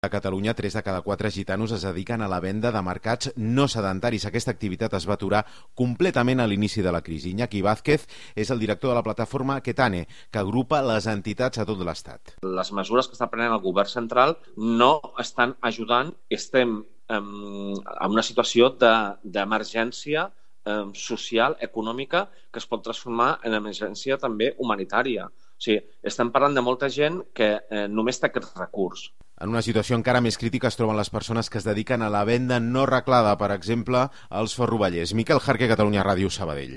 A Catalunya, 3 de cada 4 gitanos es dediquen a la venda de mercats no sedentaris. Aquesta activitat es va aturar completament a l'inici de la crisi. Iñaki Vázquez és el director de la plataforma Ketane, que agrupa les entitats a tot l'Estat. Les mesures que està prenent el govern central no estan ajudant. Estem en una situació d'emergència social, econòmica, que es pot transformar en emergència també humanitària. O sigui, estem parlant de molta gent que només té aquest recurs. En una situació encara més crítica es troben les persones que es dediquen a la venda no reglada, per exemple, als ferrovellers. Miquel Jarque, Catalunya Ràdio, Sabadell.